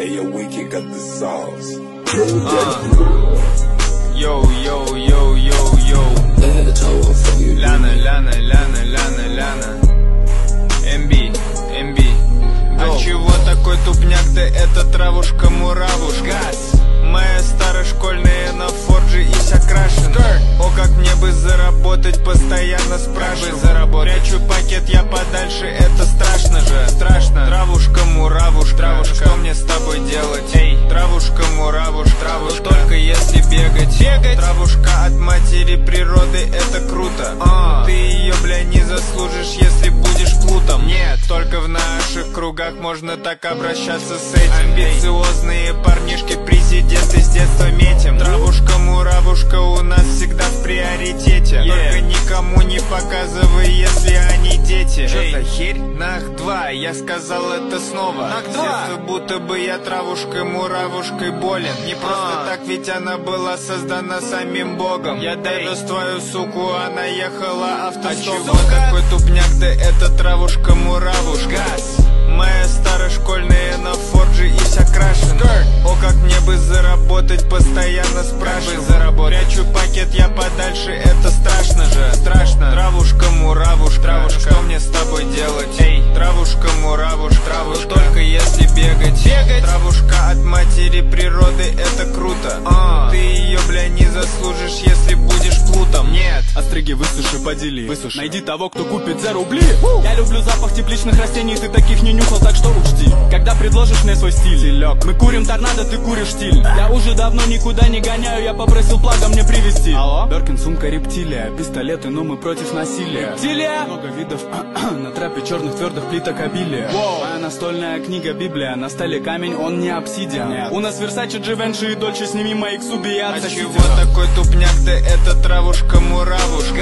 Hey, yo, Wiki got the sauce. Yo, yo, yo, yo, yo. Ляна, Ляна, Ляна, Ляна, Ляна. МБ, МБ. А чего такой тупняк? Да это травушка-муравушка. Моя старошкольная на форджи и вся крашена. О, как мне бы заработать, постоянно спрашиваю. Прячу пакет я подальше, это страшно же. Страшно. Травушка-муравушка, травушка. Что мне с тобой делать? Эй, травушка-муравушка, травушка. Только если бегать. Травушка от матери природы, это круто. Ты ее, бля, не заслужишь, если будешь плутом. Нет, только в наших кругах можно так обращаться с этим. Амбициозные парнишки, президенты с детства метим. Травушка-муравушка у нас всегда в приоритете. Только никому не показывай, если они дети. Что за херь? Нах 2, я сказал это снова. Нах 2. Будто бы я травушкой-муравушкой болен. Не просто так, ведь она была создана самим Богом. Я довез твою суку, она ехала автостопом. А чего такой тупняк? Да это травушка-муравушка. Моя старошкольная на форджи и вся крашена. О, как мне бы заработать, постоянно спрашиваю. Прячу пакет я подальше, это страшно же. Страшно. Травушка-муравушка, травушка. Что мне с тобой делать? Эй, травушка-муравушка, травушка. Только если бегать. Травушка от матери природы, это круто. Ты ее, бля, не заслужишь, если будешь плутом. Нет. Остриги высуши, подели. Найди того, кто купит за рубли. Я люблю запах тепличных растений, ты таких не нюхал, так что учти. Когда предложишь мне свой стиль, мы курим торнадо, ты куришь стиль. Я уже давно никуда не гоняю, я попросил плага мне привезти. Алло? Беркин, сумка, рептилия, пистолеты, но мы против насилия. Рептилия? Много видов на трапе черных твердых плиток обилия. Моя настольная книга Библия, на столе камень, он не обсидиан. У нас Версаче, Дживенши и Дольче, сними мои ксуби и А чего такой тупняк? Да это травушка-муравушка.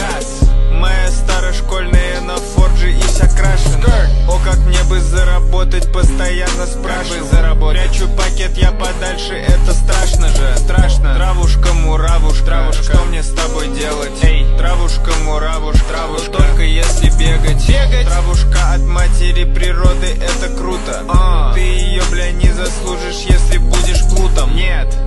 Моя старошкольная на форджи и вся крашена. О, как мне бы заработать, постоянно спрашиваю. Прячу пакет я подальше, это страшно же. Страшно. Травушка-муравушка, травушка. Что мне с тобой делать? Эй, травушка-муравушка, травушка. Только если бегать. Травушка от матери природы, это круто. Ты ее, бля, не заслужишь, если будешь плутом. Нет.